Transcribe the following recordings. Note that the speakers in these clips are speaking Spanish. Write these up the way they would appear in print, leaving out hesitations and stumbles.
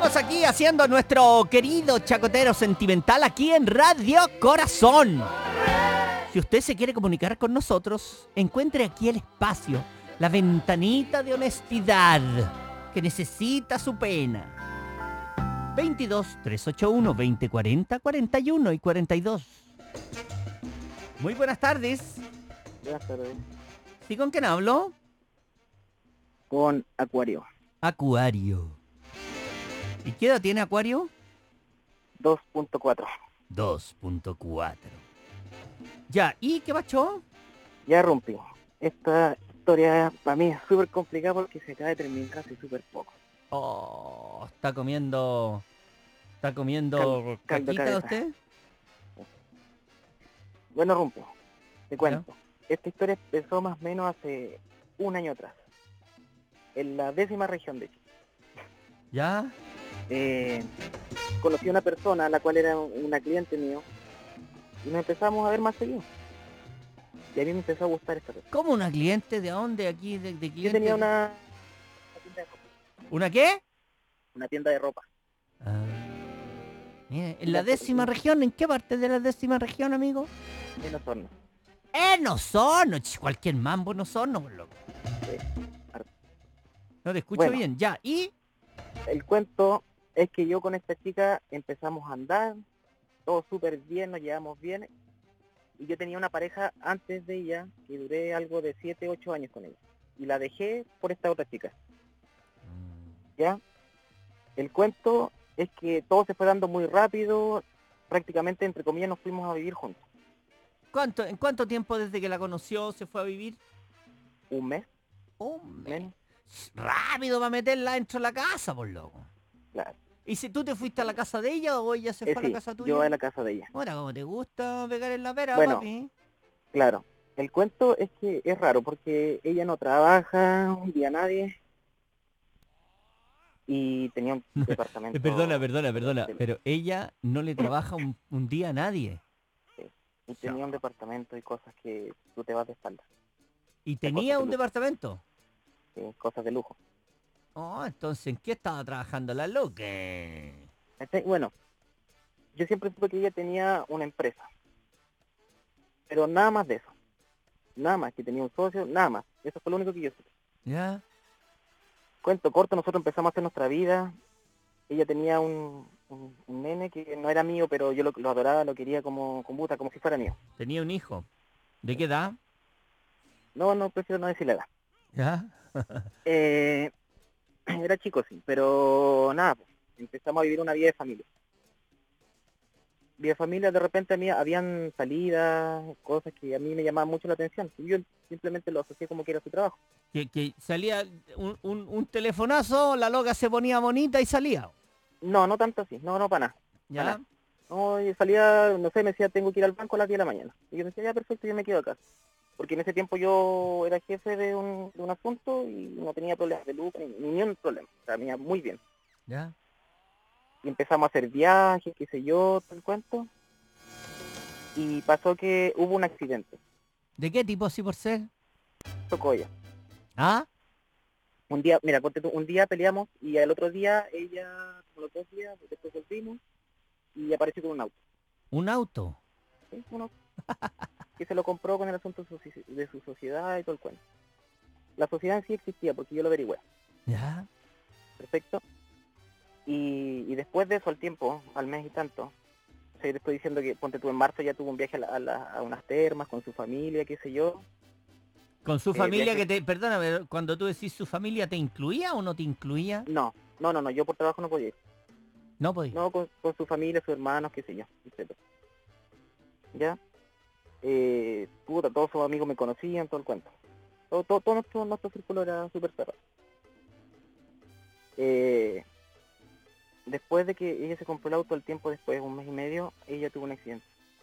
Seguimos aquí haciendo nuestro querido chacotero sentimental aquí en Radio Corazón. Si usted se quiere comunicar con nosotros, encuentre aquí el espacio, la ventanita de honestidad que necesita su pena. 22 381 2040 41 y 42. Muy buenas tardes. Buenas tardes. ¿Sí con quién hablo? Con Acuario. Acuario. ¿Y qué edad tiene Acuario? 2.4. 2.4. Ya, ¿y qué pasó? Ya rompí. Esta historia para mí es súper complicada porque se acaba de terminar hace súper poco. Oh, está comiendo Caldo caquita cabeza. usted. Bueno, rompo. Te cuento. ¿Ya? Esta historia empezó más o menos hace un año atrás. En la 10ª región de Chile. ¿Ya? Conocí a una persona, la cual era una cliente mío, y nos empezamos a ver más seguido. Y a mí me empezó a gustar esta persona. ¿Cómo una cliente? ¿De dónde? Aquí, de cliente. Yo tenía una tienda de ropa. ¿Una qué? Una tienda de ropa. Ah. Mire, en la 10ª región, ¿en qué parte de la 10ª región, amigo? En Osorno. En Osorno, cualquier mambo en Osorno, por loco. No te escucho Bueno. bien, ya, ¿y? El cuento es que yo con esta chica empezamos a andar, todo súper bien, nos llevamos bien, y yo tenía una pareja antes de ella, que duré algo de 7, 8 años con ella, y la dejé por esta otra chica, ¿ya? El cuento es que todo se fue dando muy rápido, prácticamente, entre comillas, nos fuimos a vivir juntos. ¿En cuánto tiempo desde que la conoció se fue a vivir? Un mes, Un mes. menos, Rápido va a meterla dentro de la casa, por loco. claro. ¿Y si tú te fuiste a la casa de ella o ella se fue a la Sí, casa tuya? yo a la casa de ella. Ahora, como te gusta pegar en la pera, Bueno. papi. Claro, el cuento es que es raro porque ella no trabaja un día nadie y tenía un departamento. Perdona, pero ella no le trabaja un día a nadie. Sí, y tenía un departamento y cosas que tú te vas de espalda. ¿Y cosas tenía de un lujo. departamento? Sí, cosas de lujo. Oh, entonces, ¿en qué estaba trabajando la loca? Bueno, yo siempre supe que ella tenía una empresa, pero nada más de eso. Nada más, que tenía un socio, nada más. Eso fue lo único que yo supe. ¿Ya? Cuento corto, nosotros empezamos a hacer nuestra vida. Ella tenía un nene que no era mío, pero yo lo adoraba, lo quería como si fuera mío. Tenía un hijo. ¿De qué edad? No, prefiero no decir la edad. ¿Ya? Era chico, sí, pero nada, pues, empezamos a vivir una vida de familia. Vida de familia, de repente a mí habían salidas, cosas que a mí me llamaban mucho la atención. Y yo simplemente lo asocié como que era su trabajo. Que salía un telefonazo, la loca se ponía bonita y salía. No tanto así, no para nada. ¿Ya? Para nada. No, yo salía, no sé, me decía, tengo que ir al banco a las 10 de la mañana. Y yo decía, ya, perfecto, yo me quedo acá. Porque en ese tiempo yo era jefe de un asunto y no tenía problemas de lucro, ni un problema. O sea, me iba muy bien. ¿Ya? Y empezamos a hacer viajes, qué sé yo, todo el cuento. Y pasó que hubo un accidente. ¿De qué tipo, así por ser? Tocó ella. ¿Ah? Un día, mira, ponte tú, un día peleamos y al otro día ella, como los 2 días, después volvimos y apareció con un auto. ¿Un auto? ¿Sí? Un auto. Que se lo compró con el asunto de su sociedad y todo el cuento. La sociedad en sí existía porque yo lo averigüé. ¿Ya? Perfecto. Y después de eso, al tiempo, al mes y tanto, o sea, yo te estoy diciendo que, ponte tú, en marzo ya tuvo un viaje a unas termas con su familia, qué sé yo. ¿Con su familia Viaje... perdóname, cuando tú decís su familia, ¿te incluía o no te incluía? No, yo por trabajo no podía ir. No podía. No, con su familia, sus hermanos, qué sé yo, etc. ¿Ya? Todos sus amigos me conocían, todo el cuento. Todo nuestro círculo era súper cerrado. Después de que ella se compró el auto, al tiempo después, un mes y medio, ella tuvo un accidente.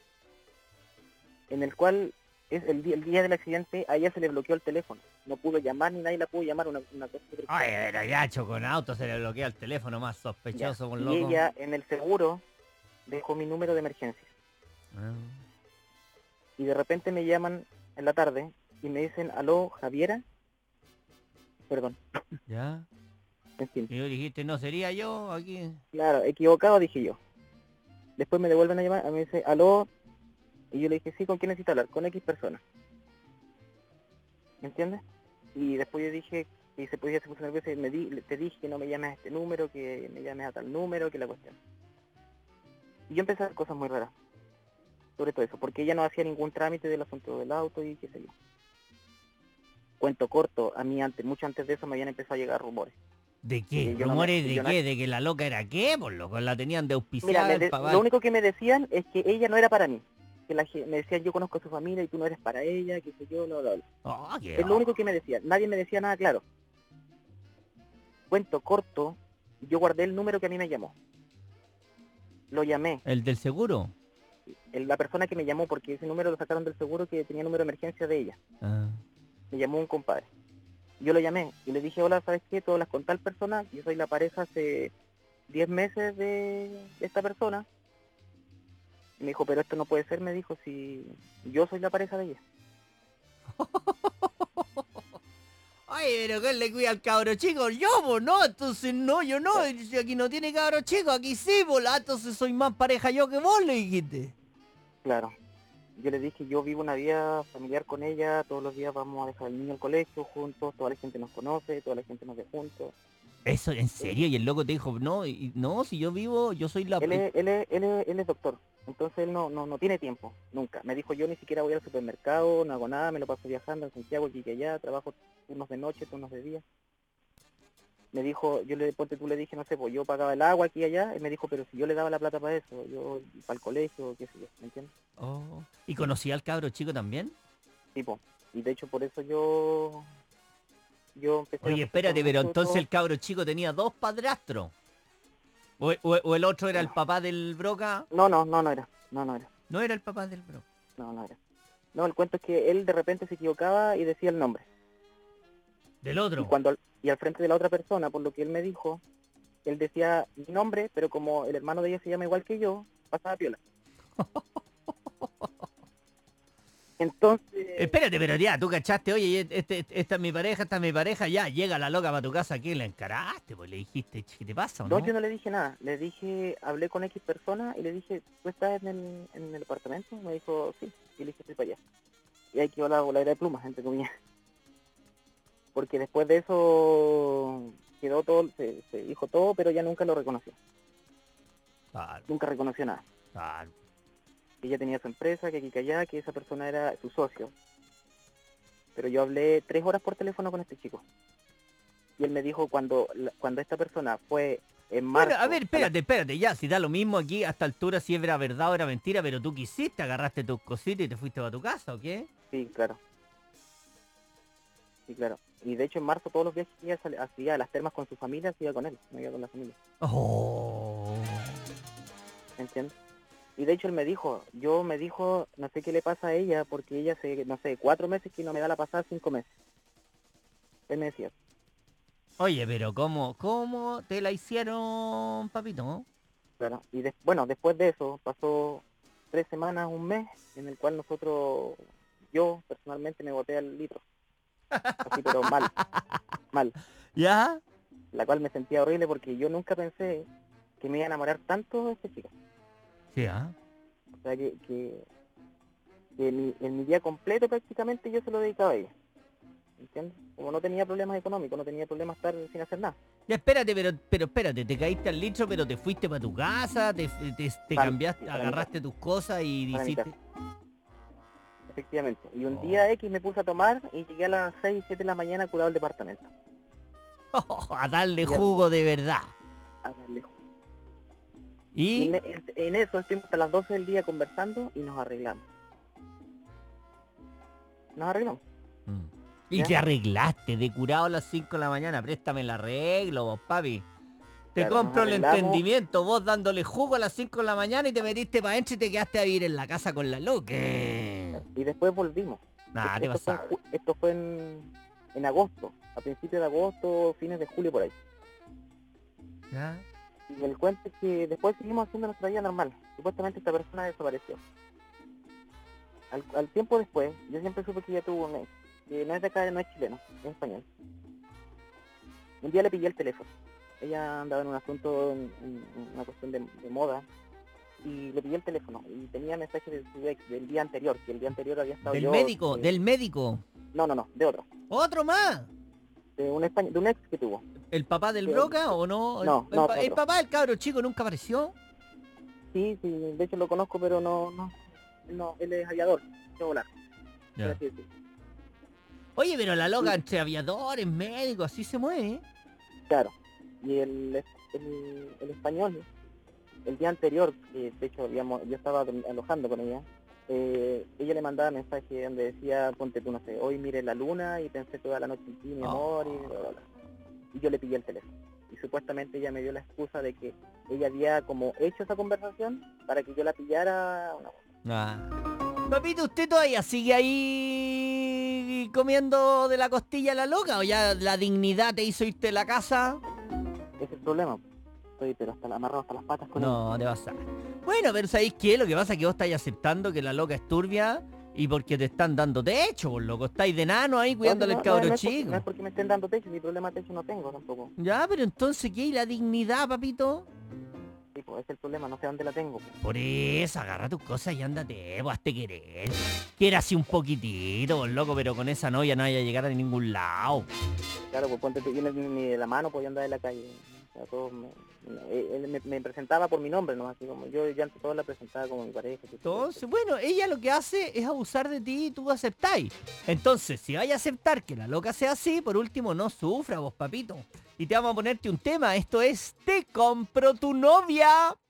En el cual, el día del accidente, a ella se le bloqueó el teléfono. No pudo llamar, ni nadie la pudo llamar, una cosa súper Ay, extraña. pero ya, con auto se le bloquea el teléfono, más Ya. sospechoso, con Y loco. ella, en el seguro, dejó mi número de emergencia. Ah. Y de repente me llaman en la tarde y me dicen, aló, Javiera. Perdón. ¿Ya? En fin, Y yo dijiste, no sería yo aquí. claro, equivocado dije yo. Después me devuelven a llamar, a mí me dice, aló, y yo le dije, sí, ¿con quién necesito hablar? Con X persona. ¿Me entiendes? Y después yo dije, y se podía se puso nervioso y te dije que no me llames a este número, que me llames a tal número, que la cuestión. Y yo empecé a hacer cosas muy raras sobre todo eso, porque ella no hacía ningún trámite del asunto del auto y qué sé yo. Cuento corto, a mí antes, mucho antes de eso me habían empezado a llegar rumores. ¿De qué? Que yo no me, ¿Rumores que de yo no, qué? ¿De que la loca era qué? Por loco, la tenían de mira, auspiciada el papá. lo único que me decían es que ella no era para mí. Que me decían, yo conozco a su familia y tú no eres para ella, qué sé yo, bla, bla, bla. Oh, qué Es lo único que me decían, nadie me decía nada claro. Cuento corto, yo guardé el número que a mí me llamó. Lo llamé. ¿El del seguro? La persona que me llamó, porque ese número lo sacaron del seguro que tenía número de emergencia de ella. Ah. Me llamó un compadre. Yo lo llamé y le dije, hola, ¿sabes qué? Tú hablas con tal persona, yo soy la pareja hace 10 meses de esta persona. Y me dijo, pero esto no puede ser, me dijo, si yo soy la pareja de ella. Ay, pero ¿quién le cuida al cabro chico? Yo, pues no, entonces no, yo no. Si aquí no tiene cabro chico, aquí sí, pues entonces soy más pareja yo que vos, le dijiste. Claro. Yo le dije, yo vivo una vida familiar con ella, todos los días vamos a dejar al niño al colegio juntos, toda la gente nos conoce, toda la gente nos ve juntos. Eso, ¿en serio? Y el loco te dijo, no, no, si yo vivo, yo soy la... Él es doctor, entonces él no tiene tiempo, nunca. Me dijo, yo ni siquiera voy al supermercado, no hago nada, me lo paso viajando en Santiago, aquí y allá, trabajo turnos de noche, turnos de día. Me dijo, tú le dije, no sé, pues yo pagaba el agua aquí y allá, él me dijo, pero si yo le daba la plata para eso, yo para el colegio, qué sé yo, ¿me entiendes? Oh. ¿Y conocía al cabro chico también? Tipo, y de hecho por eso yo empecé a Oye, sospechar espérate, pero mucho de entonces todo. el cabro chico tenía dos padrastros. O el otro era el papá del Broca. No era, no era, No era el papá del Broca. no era. No, el cuento es que él de repente se equivocaba y decía el nombre. Del Y otro. y al frente de la otra persona, por lo que él me dijo, él decía mi nombre, pero como el hermano de ella se llama igual que yo, pasaba piola. Entonces, Espérate, pero ya, tú cachaste, oye, esta es mi pareja, ya, llega la loca para tu casa, ¿qué? La encaraste, pues le dijiste, "Che, ¿qué te pasa o no, no?" yo no le dije nada. Le dije, hablé con X persona y le dije, ¿tú estás en el apartamento? Me dijo, sí. Y le dije, estoy para allá. Y ahí quedó la voladera de plumas, entre comillas. Porque después de eso quedó todo, se dijo todo, pero ya nunca lo reconoció. Claro, Nunca reconoció nada. claro. Que ella tenía su empresa, que aquí que allá, que esa persona era su socio. Pero yo hablé 3 horas por teléfono con este chico. Y él me dijo cuando esta persona fue en Bueno, a marzo, ver, espérate, ya, si da lo mismo aquí a esta altura, si era verdad o era mentira, pero tú quisiste, agarraste tus cositas y te fuiste para tu casa, ¿o qué? sí, claro, sí, claro. Y de hecho en marzo todos los viajes que ella hacía a las termas con su familia, se iba con él, no iba con la familia, Oh. ¿me entiendes? Y de hecho él me dijo, no sé qué le pasa a ella, porque ella no sé, 4 meses que no me da la pasada, 5 meses. Él me decía, Oye, pero ¿cómo te la hicieron, papito? claro. Y bueno, después de eso pasó 3 semanas, un mes, en el cual yo personalmente me boté al litro, así pero mal, mal. ¿Ya? La cual me sentía horrible porque yo nunca pensé que me iba a enamorar tanto de este chico. Sí, ¿ah? O sea, que en mi día completo prácticamente yo se lo dedicaba a ella. ¿Entiendes? Como no tenía problemas económicos, no tenía problemas estar sin hacer nada. Ya, espérate, pero espérate, te caíste al litro, pero te fuiste para tu casa, te cambiaste, Para mi casa, agarraste tus cosas y para mi hiciste... casa, efectivamente. Y un Oh. día X me puse a tomar y llegué a las 6, 7 de la mañana curado al departamento. A darle Y ya, jugo de verdad. a darle jugo. Y ¿Y? en eso estuvimos hasta las 12 del día conversando y nos arreglamos. Nos arreglamos, Mm. Y ¿ya? te arreglaste, de curado a las 5 de la mañana, préstame el arreglo, vos, papi. Te Claro, nos compro el arreglamos. entendimiento, vos dándole jugo a las 5 de la mañana y te metiste para adentro y te quedaste a vivir en la casa con la loca. Y después volvimos. Nada, te pasaba. Esto fue en agosto, a principios de agosto, fines de julio por ahí. ¿Ya? Y el cuento es que después seguimos haciendo nuestra vida normal. Supuestamente esta persona desapareció. Al tiempo después, yo siempre supe que ella tuvo que no es de acá, no es chileno, es español. Un día le pillé el teléfono. ella andaba en un asunto, una cuestión de moda, y le pillé el teléfono, y tenía mensajes de su ex del día anterior, que el día anterior había estado Del yo... médico, del médico. No, de otro, ¿Otro más? de un ex que tuvo. ¿El papá del Sí, Broca o no? no, El otro. papá del cabro chico nunca apareció. Sí, de hecho lo conozco, pero no, él es aviador, de volar, por Ya. así decirlo. Oye, pero la loca Sí. entre aviadores, médicos, así se mueve, ¿eh? Claro, y el español, el día anterior, que de hecho yo estaba alojando con ella, ella le mandaba mensajes donde decía, ponte tú, no sé, hoy mire la luna y pensé toda la noche en ti, mi amor, y bla, bla, bla. Y yo le pillé el teléfono. Y supuestamente ella me dio la excusa de que ella había como hecho esa conversación para que yo la pillara. Papito, ¿usted todavía sigue ahí comiendo de la costilla a la loca o ya la dignidad te hizo irte de la casa? Ese es el problema. Estoy pero amarrado hasta las patas con No, te vas a... Bueno, pero ¿sabéis qué? Lo que pasa es que vos estáis aceptando que la loca es turbia y porque te están dando techo, por loco. Estáis de nano ahí cuidándole al cabro chico. No es porque me estén dando techo, mi problema techo no tengo tampoco. Ya, pero entonces, ¿qué? ¿Y la dignidad, papito? Sí, pues, ese es el problema, no sé dónde la tengo. Por eso, agarra tus cosas y ándate, pues hazte querer. Quiera así un poquitito, por loco, pero con esa novia no vaya a llegar a ningún lado. Claro, pues ponte tú, yo ni de la mano podía andar en la calle. O sea, él me presentaba por mi nombre, ¿no? Así como yo ya ante todo la presentaba como mi pareja. Entonces, bueno, ella lo que hace es abusar de ti y tú aceptáis. Entonces, si vais a aceptar que la loca sea así, por último, no sufra vos, papito. Y te vamos a ponerte un tema, esto es Te compro tu novia.